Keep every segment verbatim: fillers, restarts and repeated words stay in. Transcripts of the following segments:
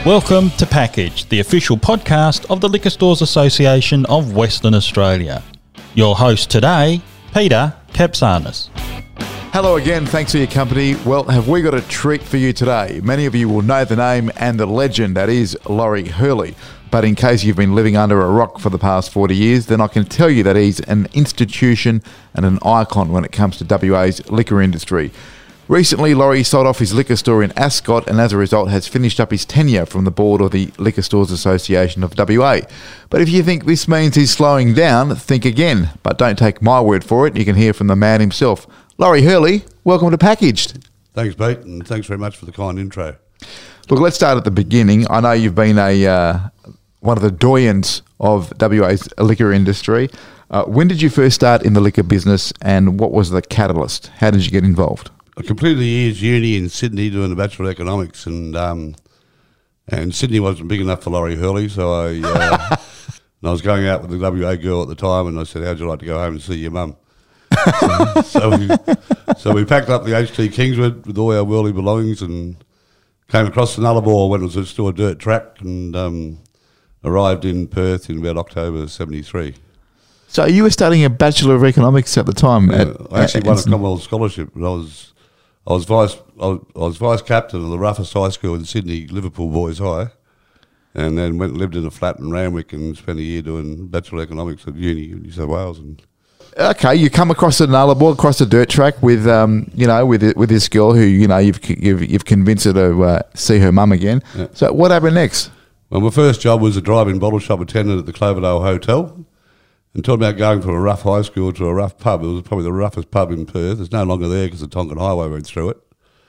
Welcome to Package, the official podcast of the Liquor Stores Association of Western Australia. Your host today, Peter Kapsanis. Hello again, thanks for your company. Well, have we got a treat for you today? Many of you will know the name and the legend that is Laurie Hurley. But in case you've been living under a rock for the past forty years, then I can tell you that he's an institution and an icon when it comes to W A's liquor industry. Recently, Laurie sold off his liquor store in Ascot and as a result has finished up his tenure from the board of the Liquor Stores Association of W A. But if you think this means he's slowing down, think again. But don't take my word for it, you can hear from the man himself. Laurie Hurley, welcome to Packaged. Thanks, Pete, and thanks very much for the kind intro. Look, let's start at the beginning. I know you've been a uh, one of the doyens of W A's liquor industry. Uh, when did you first start in the liquor business and what was the catalyst? How did you get involved? I completed a year's uni in Sydney doing a Bachelor of Economics, and um, and Sydney wasn't big enough for Laurie Hurley, so I uh, and I was going out with the W A girl at the time, and I said, how'd you like to go home and see your mum? so, so, we, so we packed up the H T Kingswood with all our worldly belongings and came across the Nullarbor when it was still a dirt track, and um, arrived in Perth in about October seventy-three. So you were studying a Bachelor of Economics at the time? Yeah, at, I actually at, won a at, Commonwealth Scholarship, and I was I was vice I was, I was vice captain of the roughest high school in Sydney, Liverpool Boys High, and then went and lived in a flat in Randwick and spent a year doing Bachelor of Economics at uni in New South Wales. And okay, you come across the Nullarbor, across the dirt track with um, you know, with with this girl who you know you've you've, you've convinced her to uh, see her mum again. Yeah. So what happened next? Well, my first job was a drive-in bottle shop attendant at the Cloverdale Hotel. And talking about going from a rough high school to a rough pub, it was probably the roughest pub in Perth. It's no longer there because the Tonkin Highway went through it.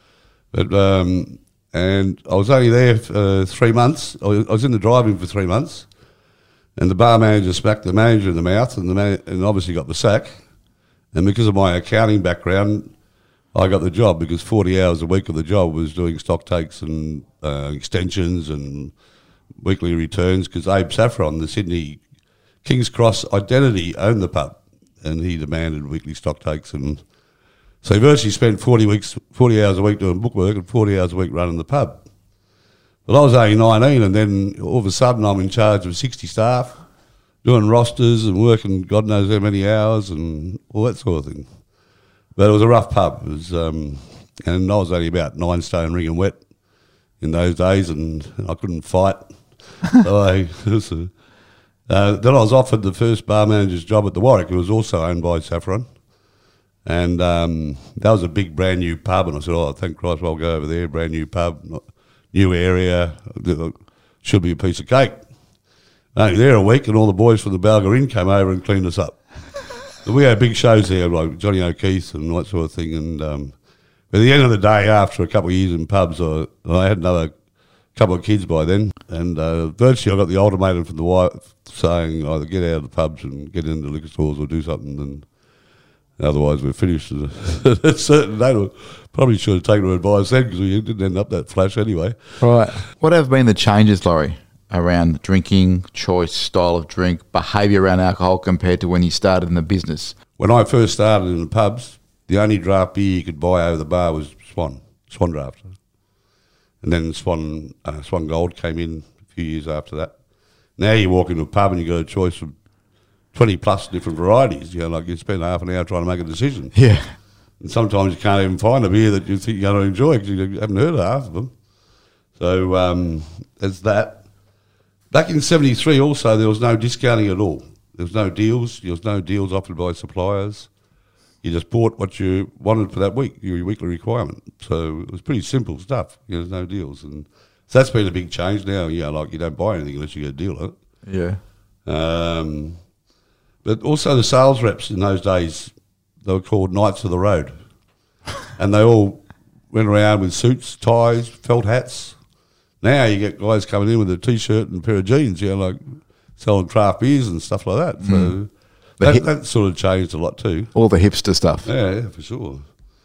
But um, and I was only there for uh, three months. I was in the drive-in for three months, and the bar manager smacked the manager in the mouth, and the man, and obviously got the sack. And because of my accounting background, I got the job because forty hours a week of the job was doing stock takes and uh, extensions and weekly returns. Because Abe Saffron, the Sydney King's Cross Identity, owned the pub, and he demanded weekly stock takes, and so he virtually spent forty weeks, forty hours a week doing bookwork and forty hours a week running the pub. But I was only nineteen, and then all of a sudden I'm in charge of sixty staff, doing rosters and working God knows how many hours and all that sort of thing. But it was a rough pub, it was, um, and I was only about nine stone ring and wet in those days, and I couldn't fight. So I, it was a, Uh, then I was offered the first bar manager's job at the Warwick. It was also owned by Saffron. And um, that was a big brand new pub. And I said, oh, thank Christ, I'll go over there, brand new pub, new area, should be a piece of cake. Only there a week and all the boys from the Balga Inn came over and cleaned us up. We had big shows there, like Johnny O'Keefe and that sort of thing. And um, at the end of the day, after a couple of years in pubs, I, I had another couple of kids by then, and uh, virtually I got the ultimatum from the wife saying either get out of the pubs and get into liquor stores or do something, and otherwise we're finished. At a certain date, probably should have taken her advice then because we didn't end up that flash anyway. Right. What have been the changes, Laurie, around drinking, choice, style of drink, behaviour around alcohol compared to when you started in the business? When I first started in the pubs, the only draft beer you could buy over the bar was Swan, Swan Draft. And then Swan uh, Swan Gold came in a few years after that. Now you walk into a pub and you got a choice of twenty plus different varieties. You know, like you spend half an hour trying to make a decision. Yeah. And sometimes you can't even find a beer that you think you're going to enjoy because you haven't heard of half of them. So um, there's that. Back in seventy-three also, there was no discounting at all. There was no deals. There was no deals offered by suppliers. You just bought what you wanted for that week, your weekly requirement. So it was pretty simple stuff. You know, there's no deals. And so that's been a big change now. You know, like you don't buy anything unless you get a deal on it. Yeah. Um, but also the sales reps in those days, they were called Knights of the Road. And they all went around with suits, ties, felt hats. Now you get guys coming in with a T-shirt and a pair of jeans, you know, like selling craft beers and stuff like that. So mm. that, hip, that sort of changed a lot too. All the hipster stuff. Yeah, yeah, for sure.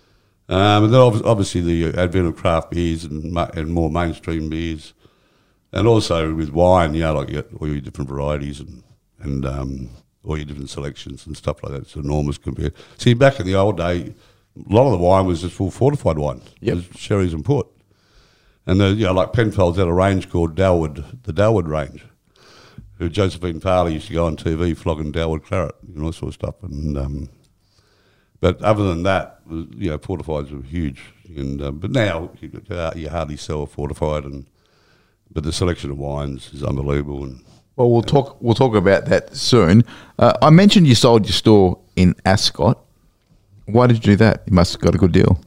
Um, and then obviously the advent of craft beers and, and more mainstream beers. And also with wine, you know, like you got all your different varieties and, and um, all your different selections and stuff like that. It's enormous compared. See, back in the old day, a lot of the wine was just full fortified wine. Yep. It was sherries and port. And, the, you know, like Penfolds had a range called Dalwood, the Dalwood range, who Josephine Farley used to go on T V flogging Dalwood claret and all that sort of stuff. And um, But other than that, you know, fortifieds were huge. And um, But now you, you hardly sell a fortified, and but the selection of wines is unbelievable. And Well, we'll talk. We'll talk about that soon. Uh, I mentioned you sold your store in Ascot. Why did you do that? You must have got a good deal.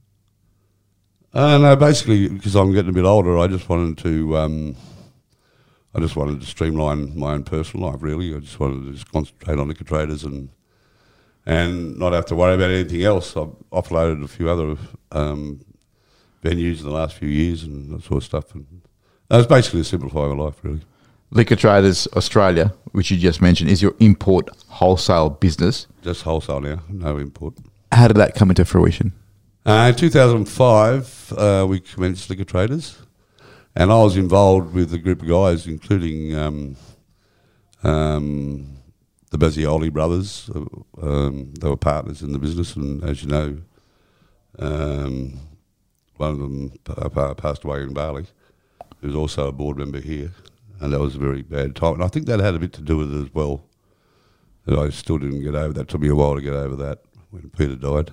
Uh, no, basically because I'm getting a bit older, I just wanted to. Um, I just wanted to streamline my own personal life. Really, I just wanted to just concentrate on Liquor Traders and and not have to worry about anything else. I've offloaded a few other um, venues in the last few years and that sort of stuff. And it was basically to simplify my life, really. Liquor Traders Australia, which you just mentioned, is your import wholesale business. Just wholesale now, no import. How did that come into fruition? Uh, in two thousand five, uh, we commenced Liquor Traders, and I was involved with a group of guys, including um, um, the Bazzioli brothers. Um, they were partners in the business, and as you know, um, one of them pa- passed away in Bali, who was also a board member here, and that was a very bad time. And I think that had a bit to do with it as well, that I still didn't get over that. It took me a while to get over that when Peter died.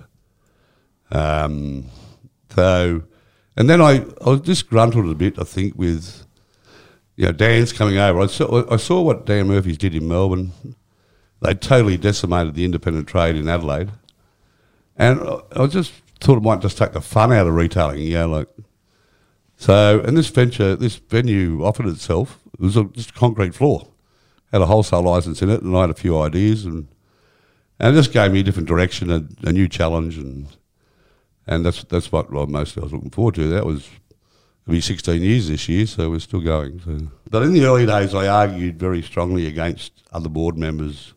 Um, so, and then I, I was disgruntled a bit, I think, with, you know, Dan's coming over. I saw, I saw what Dan Murphy's did in Melbourne. They totally decimated the independent trade in Adelaide. And I, I just thought it might just take the fun out of retailing, you know, like. So, and this venture, this venue offered itself. It was a, just a concrete floor. Had a wholesale license in it, and I had a few ideas, and and it just gave me a different direction, a, a new challenge, and and that's that's what well, mostly I was looking forward to. That was it'll be sixteen years this year, so we're still going. So. But in the early days, I argued very strongly against other board members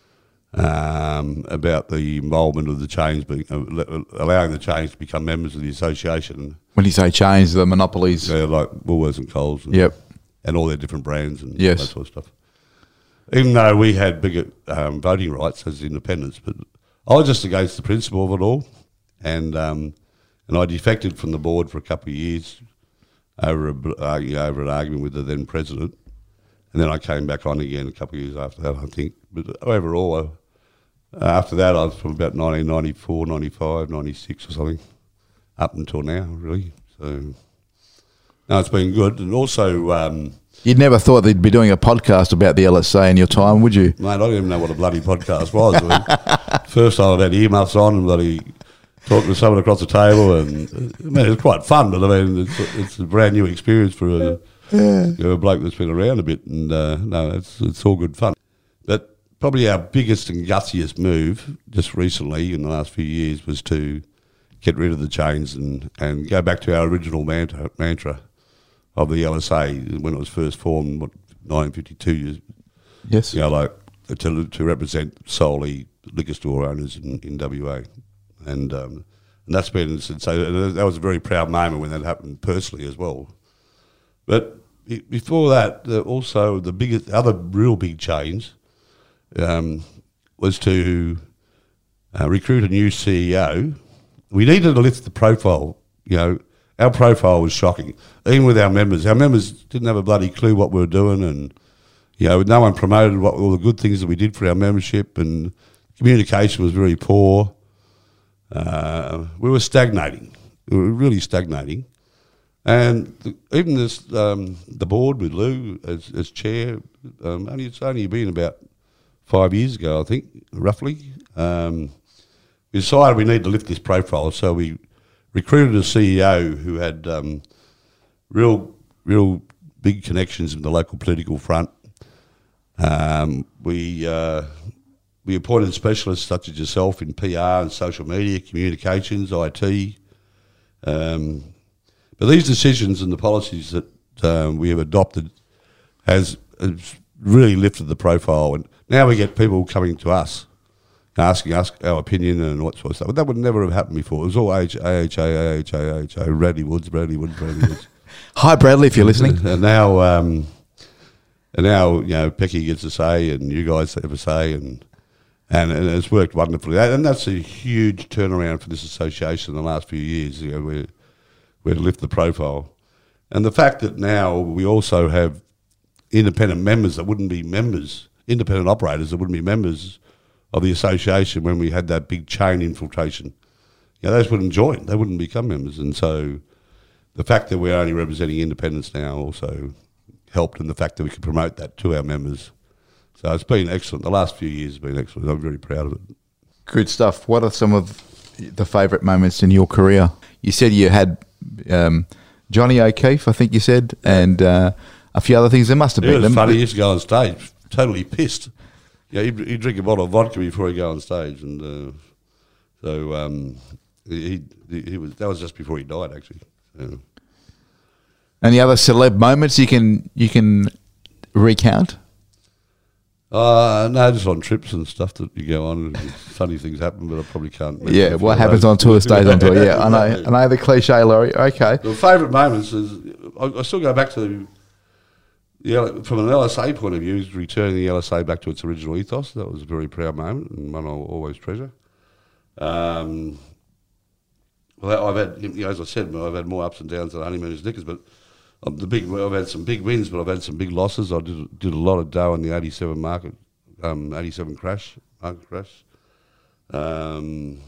um, about the involvement of the change, being, uh, allowing the change to become members of the association. When you say change, the monopolies. Yeah, like Woolworths and Coles. And, Yep. And all their different brands and Yes. that sort of stuff. Even though we had bigger um, voting rights as independents, but I was just against the principle of it all, and um, and I defected from the board for a couple of years over a, uh, you know, over an argument with the then president, and then I came back on again a couple of years after that, I think. But overall, uh, after that, I was from about nineteen ninety-four, ninety-five, ninety-six or something, up until now, really. So, no, it's been good, and also. Um, You'd never thought they'd be doing a podcast about the L S A in your time, would you? Mate, I didn't even know what a bloody podcast was. I mean, first time I had earmuffs on and bloody talking to someone across the table, and I mean, it was quite fun, but I mean, it's, it's a brand new experience for a, yeah. you know, a bloke that's been around a bit, and uh, no, it's it's all good fun. But probably our biggest and gutsiest move just recently in the last few years was to get rid of the chains and, and go back to our original mantra, mantra of the L S A when it was first formed, what, nineteen fifty-two years. Yes. You know, like to to represent solely liquor store owners in, in W A, and um, and that's been so that was a very proud moment when that happened personally as well. But before that, uh, also the biggest other real big change um, was to uh, recruit a new C E O. We needed to lift the profile, you know. Our profile was shocking, even with our members. Our members didn't have a bloody clue what we were doing, and you know, no one promoted what all the good things that we did for our membership, and communication was very poor. Uh, we were stagnating. We were really stagnating, and the, even this um, the board with Lou as, as chair. Um, only it's only been about five years ago, I think, roughly. Um, we decided we need to lift this profile, so we recruited a C E O who had um, real, real big connections in the local political front. Um, we uh, we appointed specialists such as yourself in P R and social media, communications, I T. Um, but these decisions and the policies that um, we have adopted has, has really lifted the profile, and now we get people coming to us asking us our opinion and what sort of stuff. But that would never have happened before. It was all A H A, A H A, A H A, A H A, Bradley Woods, Bradley Woods, Bradley Woods. Hi, Bradley, if you're listening. And now, um, and now, you know, Pecky gets a say, and you guys have a say, and and, and it's worked wonderfully. And that's a huge turnaround for this association in the last few years. You know, we're we're to lift the profile. And the fact that now we also have independent members that wouldn't be members, independent operators that wouldn't be members of the association when we had that big chain infiltration. You know, those wouldn't join, they wouldn't become members. And so the fact that we're only representing independents now also helped, and the fact that we could promote that to our members. So it's been excellent. The last few years have been excellent. I'm very proud of it. Good stuff. What are some of the favourite moments in your career? You said you had um, Johnny O'Keefe, I think you said, and uh, a few other things. There must have It been. was them. funny. He used to go on stage totally pissed. Yeah, he'd, he'd drink a bottle of vodka before he'd go on stage, and uh, so um, he, he he was that was just before he died, actually. So. Any other celeb moments you can you can recount? Uh, no, just on trips and stuff that you go on, and funny things happen, but I probably can't. Yeah, what happens on tour stays on tour. Yeah, I know. I know the cliche, Laurie. Okay. The favourite moments is I, I still go back to the L- from an L S A point of view, is returning the L S A back to its original ethos. That was a very proud moment and one I'll always treasure. Um, well, I've had, you know, as I said, I've had more ups and downs than honeymooners knickers, but um, the big, I've had some big wins, but I've had some big losses. I did did a lot of dough in the eighty-seven market, um, eighty-seven crash, market crash. Um,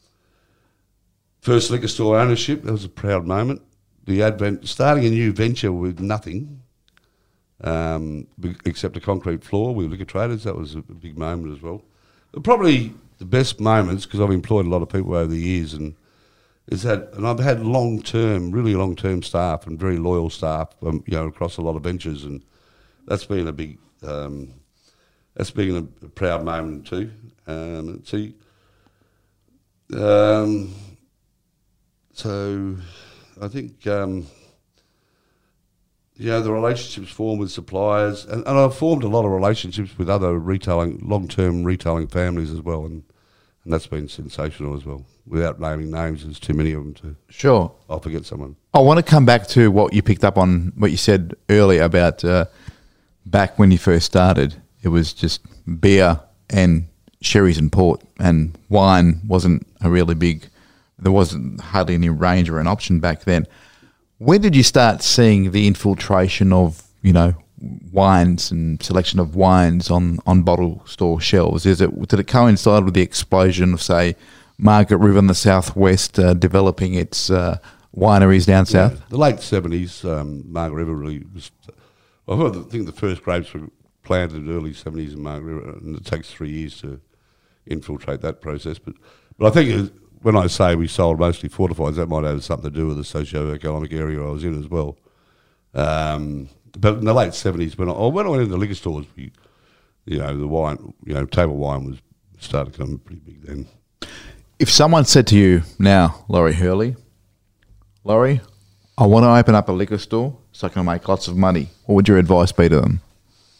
first liquor store ownership, that was a proud moment. The advent, starting a new venture with nothing, um, except a concrete floor with liquor traders, that was a big moment as well. But probably the best moments, because I've employed a lot of people over the years, and is that, and I've had long-term, really long-term staff and very loyal staff, um, you know, across a lot of ventures, and that's been a big, um, that's been a, a proud moment too. Um, see, um, so I think, um, you know, the relationships formed with suppliers, and, and I've formed a lot of relationships with other retailing, long-term retailing families as well, and, and that's been sensational as well. Without naming names, there's too many of them to. Sure. I'll forget someone. I want to come back to what you picked up on, what you said earlier about uh, back when you first started. It was just beer and sherries and port, and wine wasn't a really big, there wasn't hardly any range or an option back then. When did you start seeing the infiltration of, you know, wines and selection of wines on, on bottle store shelves? Is it, did it coincide with the explosion of, say, Margaret River in the southwest uh, developing its uh, wineries down south? Yeah, the late seventies, um, Margaret River really was. I think the first grapes were planted in the early seventies in Margaret River, and it takes three years to infiltrate that process. But, but I think it, when I say we sold mostly fortifieds, that might have something to do with the socio-economic area I was in as well. Um, but in the late seventies, when I, when I went into the liquor stores, we, you know, the wine, you know, table wine was started to come pretty big then. If someone said to you now, Laurie Hurley, Laurie, I want to open up a liquor store so I can make lots of money, what would your advice be to them?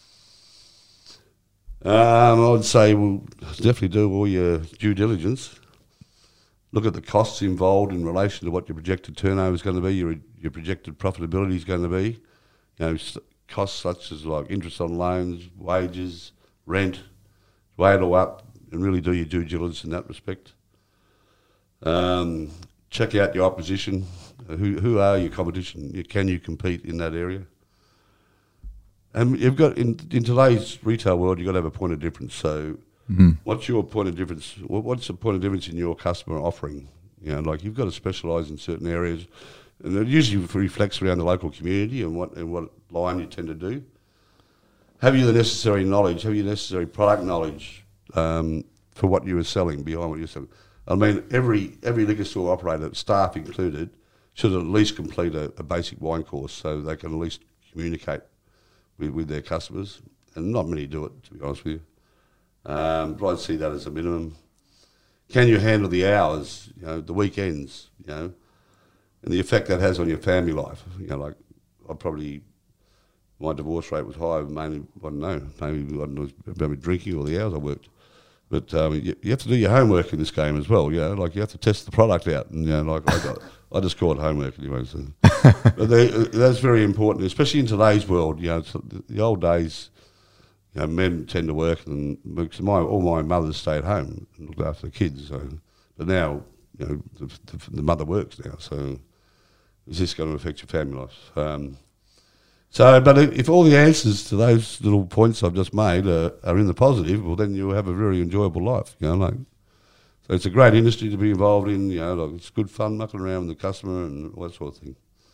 Um, I would say, well, definitely do all your due diligence. Look at the costs involved in relation to what your projected turnover is going to be, your your projected profitability is going to be. You know, costs such as like interest on loans, wages, rent, weigh it all up, and really do your due diligence in that respect. Um, check out your opposition. Uh, who who are your competition? You, can you compete in that area? And you've got in in today's retail world, you've got to have a point of difference. So, mm-hmm. what's your point of difference? What's the point of difference in your customer offering? You know, like you've got to specialise in certain areas, and it usually reflects around the local community and what and what line you tend to do. Have you the necessary knowledge? Have you the necessary product knowledge um, for what you are selling, behind what you're selling? I mean, every every liquor store operator, staff included, should at least complete a, a basic wine course so they can at least communicate with, with their customers. And not many do it, to be honest with you. Um, but I'd see that as a minimum. Can you handle the hours, you know, the weekends, you know, and the effect that has on your family life? You know, like I probably, my divorce rate was high, mainly, I don't know, maybe I don't know about drinking or the hours I worked. But um, you, you have to do your homework in this game as well, you know, like you have to test the product out. And, you know, like I got, I just call it homework anyway. So. But they, that's very important, especially in today's world. You know, the, the old days, you know, men tend to work, and my, all my mothers stay at home and looked after the kids. So, but now, you know, the, the, the mother works now. So is this going to affect your family life? Um, so, but if, if all the answers to those little points I've just made are, are in the positive, well, then you'll have a very enjoyable life. You know, like, so it's a great industry to be involved in. You know, like it's good fun mucking around with the customer and all that sort of thing.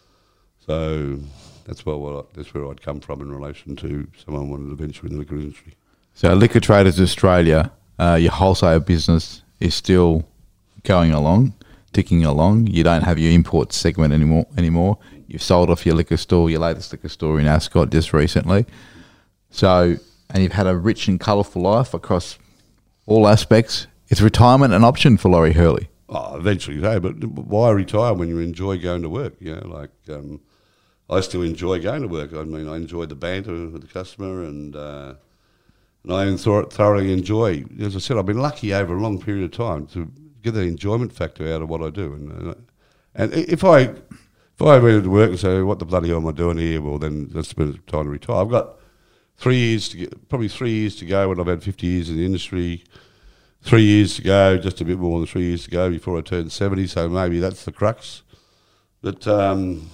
So that's where what I, that's where I'd come from in relation to someone wanting to venture in the liquor industry. So Liquor Traders Australia, uh, your wholesale business is still going along, ticking along. You don't have your import segment anymore. Anymore, you've sold off your liquor store, your latest liquor store in Ascot just recently. So, and you've had a rich and colourful life across all aspects. Is retirement an option for Laurie Hurley? Oh, eventually, hey, but why retire when you enjoy going to work? You know, like um, I still enjoy going to work. I mean, I enjoy the banter with the customer, and uh, and I thoroughly enjoy. As I said, I've been lucky over a long period of time to get the enjoyment factor out of what I do. And uh, and if I if I went to work and say, "What the bloody hell am I doing here?" Well, then that's the time to retire. I've got three years to get, probably three years to go when I've had fifty years in the industry. Three years to go, just a bit more than three years to go before I turn seventy, so maybe that's the crux. But um,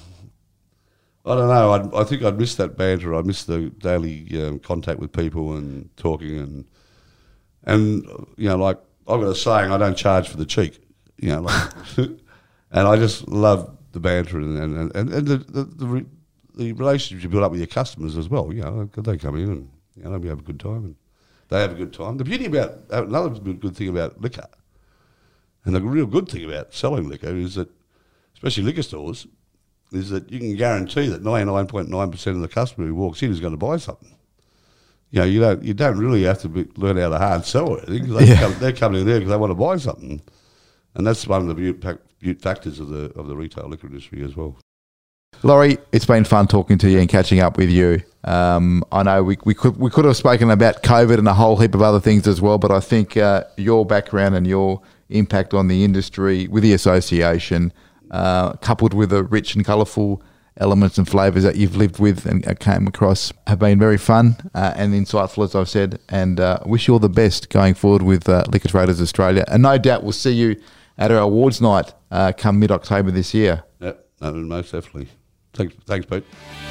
I don't know, I'd, I think I'd miss that banter. I miss the daily um, contact with people and talking. And, and you know, like, I've got a saying, I don't charge for the cheek, you know, like, and I just love the banter and, and, and, and the, the, the, re, the relationships you build up with your customers as well. You know, they come in and, you know, we have a good time. And, they have a good time. The beauty about, another good thing about liquor, and the real good thing about selling liquor is that, especially liquor stores, is that you can guarantee that ninety-nine point nine percent of the customer who walks in is going to buy something. You know, you don't you don't really have to be, learn how to hard sell or anything, because they yeah. come, they're coming in there because they want to buy something. And that's one of the beaut, beaut factors of the of the retail liquor industry as well. Laurie, it's been fun talking to you and catching up with you. Um, I know we, we could we could have spoken about COVID and a whole heap of other things as well, but I think uh, your background and your impact on the industry with the association, uh, coupled with the rich and colourful elements and flavours that you've lived with and came across, have been very fun uh, and insightful, as I've said, and uh, wish you all the best going forward with uh, Liquor Traders Australia. And no doubt we'll see you at our awards night uh, come mid-October this year. Yep, no, most definitely. Thanks, thanks, Pete.